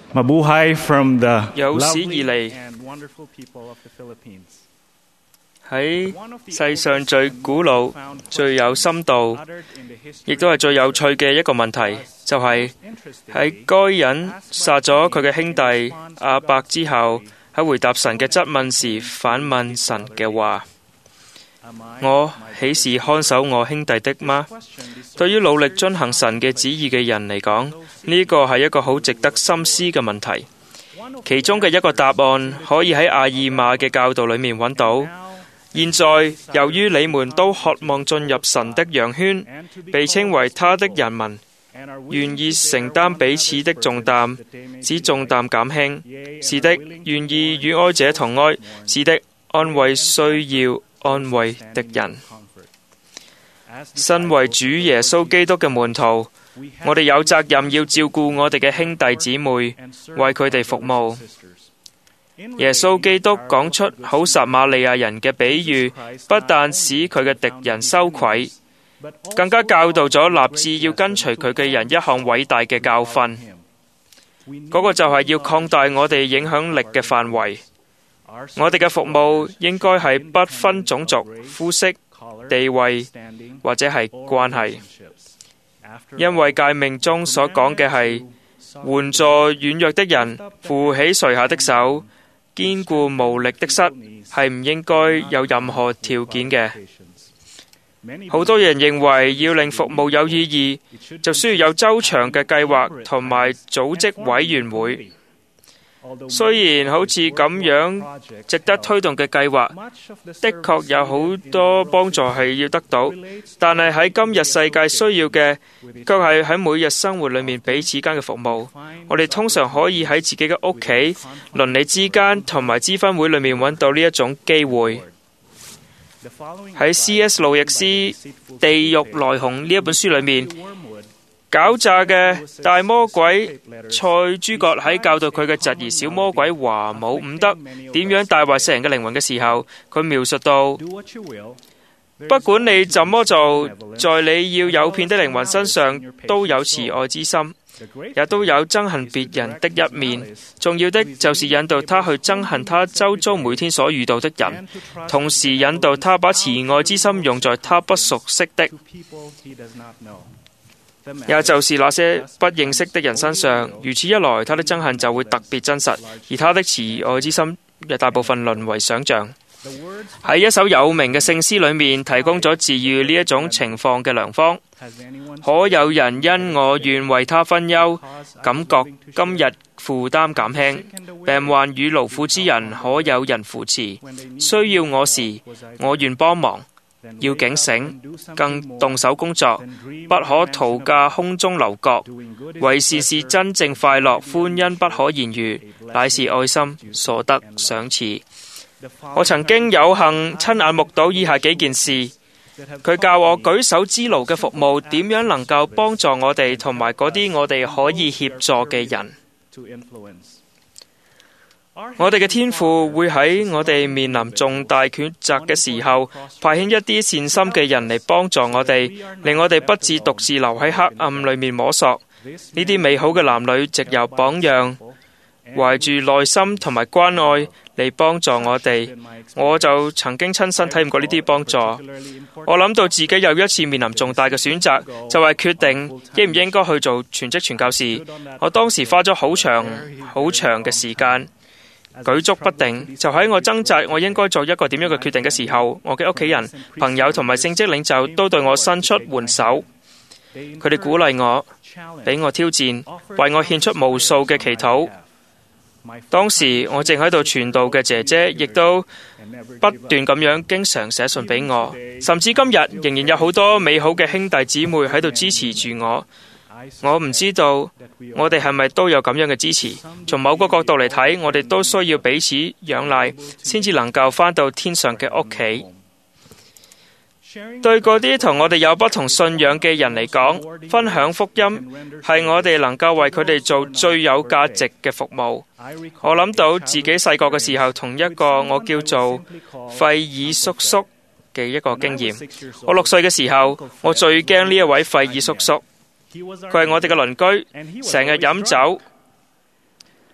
Mabuhay from the 有史以嚟 and wonderful people of the Philippines. 喺世上最古老、最有深度，亦都係最有趣嘅一個問題，就係喺該隱殺咗佢嘅兄弟亞伯之後，喺回答神嘅質問時反問神嘅話：我豈是看守我兄弟的嗎？對於努力遵行神嘅旨意嘅人嚟講，呢個係一個好值得深思嘅問題。其中嘅一個答案可以喺阿爾瑪嘅教導裏面揾到。現在由於你們都渴望進入神的羊圈，被稱為他的人民，願意承擔彼此的重擔，使重擔減輕。是的，願意與哀者同哀。是的，安慰需要安慰的人。身為主耶穌基督嘅門徒，我哋有責任要照顧我哋嘅兄弟姊妹，為佢哋服務。耶穌基督講出好撒瑪利亞人嘅比喻，不但使佢嘅敵人羞愧，更加教導咗立志要跟隨佢嘅人一項偉大嘅教訓。嗰個就係要擴大我哋影響力嘅範圍。我哋嘅服務應該係不分種族、膚色、地位或者係關係，因為誡命中所講嘅係援助軟弱的人，扶起垂下的手，堅固無力的膝，係唔應該有任何條件嘅。好多人認為要令服務有意義，就需要有周詳嘅計劃同埋組織委員會。雖然好似咁樣值得推動嘅計劃，的確有好多幫助係要得到，但係喺今日世界需要嘅，卻係喺每日生活裏面彼此間嘅服務。我哋通常可以喺自己嘅屋企、鄰里之間同埋資分會裏面揾到呢一種機會。喺 C.S. 路易斯《地獄來鴻》呢一本書裏面，狡詐嘅大魔鬼塞諸葛喺教導佢嘅侄兒小魔鬼華姆伍德點樣帶壞世人嘅靈魂嘅時候，佢描述到：不管你怎麼做，在你要誘騙的靈魂身上都有慈愛之心，也都有憎恨別人的一面。重要的就是引導他去憎恨他周遭每天所遇到的人，同時引導他把慈愛之心用在他不熟悉的，也就是那些不認識的人身上。如此一來，他的憎恨就會特別真實，而他的慈愛之心嘅大部分淪為想像。喺一首有名嘅聖詩裏面，提供咗治癒呢一種情況嘅良方。可有人因我願為他分憂，感覺今日負擔減輕？病患與勞苦之人，可有人扶持？需要我時，我願幫忙。要警醒，更動手工作，不可徒駕空中樓閣。為事是真正快樂，歡欣不可言喻，乃是愛心所得賞賜。我曾經有幸親眼目睹以下幾件事，佢教我舉手之勞嘅服務點樣能夠幫助我哋同埋嗰啲我哋可以協助嘅人。我哋嘅天父會喺我哋面臨重大抉擇嘅時候，派遣一啲善心嘅人嚟幫助我哋，令我哋不致獨自留喺黑暗裏面摸索。呢啲美好嘅男女藉由榜樣，懷住耐心同埋關愛嚟幫助我哋。我就曾經親身體驗過呢啲幫助。我諗到自己有一次面臨重大嘅選擇，就係決定應唔應該去做全職傳教士。我當時花咗好長嘅時間，舉足不定。就喺我掙扎我應該做一個點樣嘅決定嘅時候，我嘅屋企人、朋友同埋聖職領袖都對我伸出援手。佢哋鼓勵我，俾我挑戰，為我獻出無數嘅祈禱。當時我正喺度傳道嘅姐姐，亦都不斷咁樣經常寫信俾我，甚至今日仍然有好多美好嘅兄弟姊妹喺度支持住我。我唔知道我哋係咪都有咁樣嘅支持。從某個角度嚟睇，我哋都需要彼此仰賴，先至能夠返到天上嘅屋企。對嗰啲同我哋有不同信仰嘅人嚟講，分享福音係我哋能夠為佢哋做最有價值嘅服務。我諗到自己細個嘅時候，同一個我叫做費爾叔叔嘅一個經驗。我6歲嘅時候，我最驚呢一位費爾叔叔。佢係我哋嘅鄰居，成日飲酒。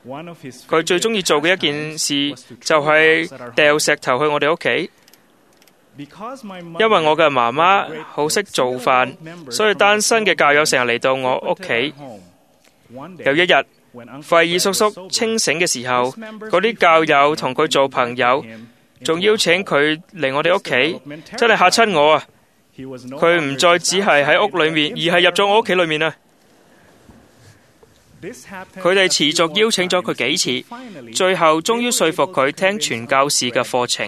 佢最中意做嘅一件事就係掉石頭去我哋屋企。因為我嘅媽媽好識做飯，所以單身嘅教友成日嚟到我屋企。有一日，費爾叔叔清醒嘅時候，嗰啲教友同佢做朋友，仲邀請佢嚟我哋屋企，真係嚇親我啊！佢唔再只係喺屋裏面，而係入咗我屋企裏面啊！佢哋持續邀請咗佢幾次，最後終於說服佢聽傳教士嘅課程。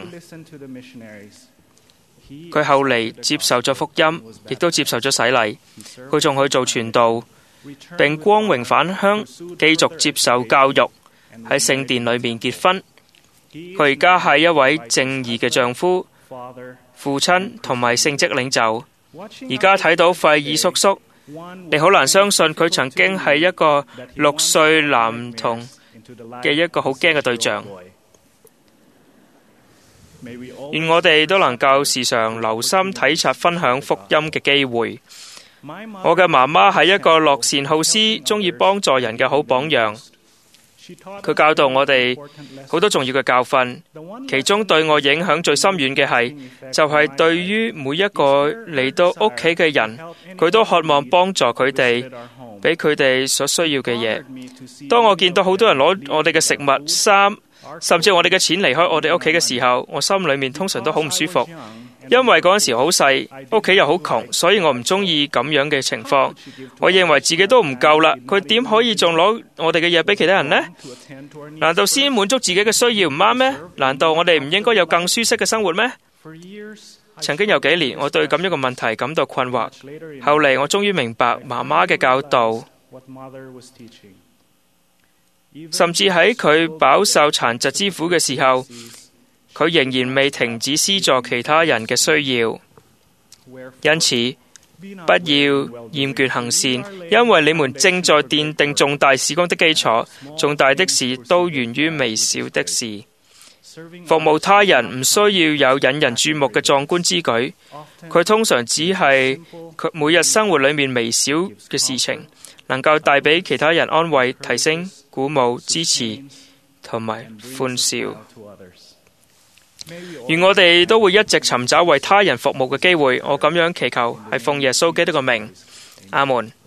佢後嚟接受咗福音，亦都接受咗洗禮。佢仲去做傳道，並光榮返鄉，繼續接受教育，喺聖殿裏面結婚。佢而家係一位正義嘅丈夫、父親同埋聖職領袖。而家睇到費爾叔叔，你好難相信佢曾經係一個6歲男童嘅一個好驚嘅對象。願我哋都能夠時常留心體察分享福音嘅機會。我嘅媽媽係一個樂善好施、中意幫助人嘅好榜樣。佢教導我哋好多重要嘅教訓，其中對我影響最深遠嘅係，就係對於每一個嚟到屋企嘅人，佢都渴望幫助佢哋，俾佢哋所需要嘅嘢。當我見到好多人攞我哋嘅食物、衫，甚至我哋嘅錢離開我哋屋企嘅時候，我心裏面通常都好唔舒服，因為嗰陣時好細，屋企又好窮，所以我唔中意咁樣嘅情況。我認為自己都唔夠啦，佢點可以仲攞我哋嘅嘢俾其他人呢？難道先滿足自己嘅需要唔啱咩？難道我哋唔應該有更舒適嘅生活咩？曾經有幾年，我對咁樣嘅問題感到困惑。後嚟我終於明白媽媽嘅教導。甚至喺佢飽受殘疾之苦嘅時候，佢仍然未停止施助其他人嘅需要。因此，不要厭倦行善，因為你們正在奠定重大事工的基礎。重大的事都源於微小的事。服務他人唔需要有引人注目嘅壯觀之舉，佢通常只係佢每日生活裏面微小嘅事情，能夠帶俾其他人安慰、提升、鼓舞、支持同埋歡笑。願我哋都會一直尋找為他人服務嘅機會。我咁樣祈求，係奉耶穌基督嘅名，阿門。